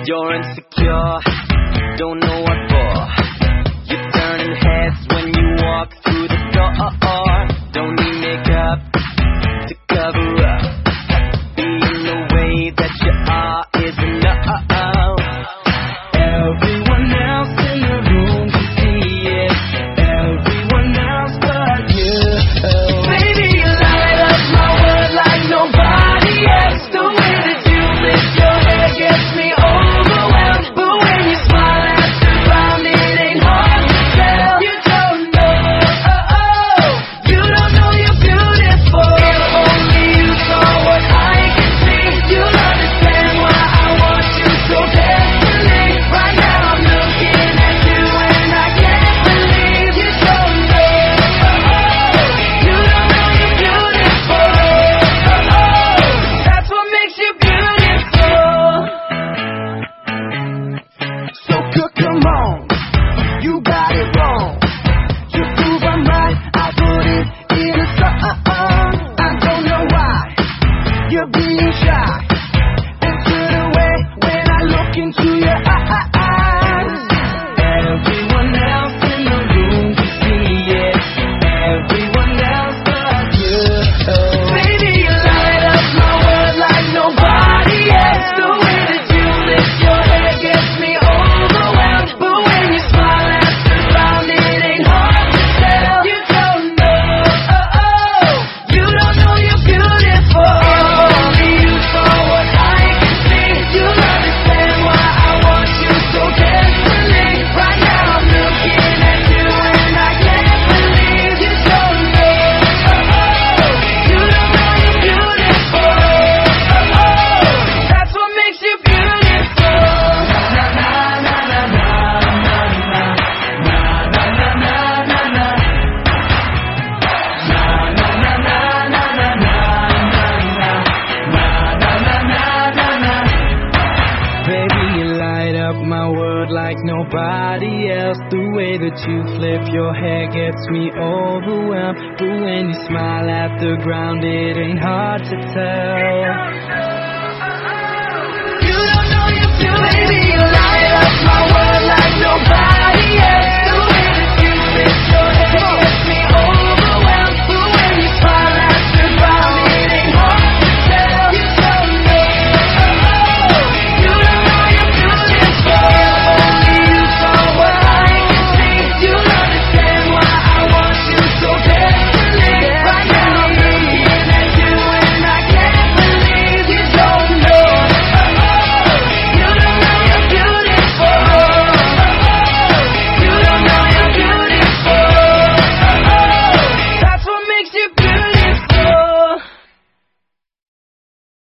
You're insecure, don't know what for. You're turning heads when you walk through the door. Don't need makeup to cover up. Being the way that you are is enough. Everyone else in the room can see it. Everyone else but you. Baby, you light up my world like nobody else. The way that you lift your hair gets me overwhelmed. But when you smile at the ground, it ain't hard to tell. You don't know, you don't know you're beautiful. If only you saw what I can see, you'll understand why I want you so desperately. Right now I'm looking at you and I can't believe you don't know, you don't know you're beautiful. That's what makes you beautiful. So good, come on, you got it wrong. You prove I'm right, I put it in a song. I don't know why you're being shy and turn away when I look into your eyes. Everyone else in the room can see it. Everyone else but you. Baby, you light up my world like nobody else. The way that you lift your hair gets me overwhelmed. But when you smile at the ground, it ain't hard to tell. You don't know, you don't know you're beautiful. If only you saw what I can see, you'll understand why I want you so desperately. Right now I'm looking at you and I can't believe you don't know, you don't know you're beautiful. That's what makes you beautiful. Na na na na na na na na na na na na. Na na na na na na na na na. Baby, you light up my world like nobody else. The way that you flip your hair gets me overwhelmed. But when you smile at the ground, it ain't hard to tell. You don't know you're beautiful. Baby, you light up my world like nobody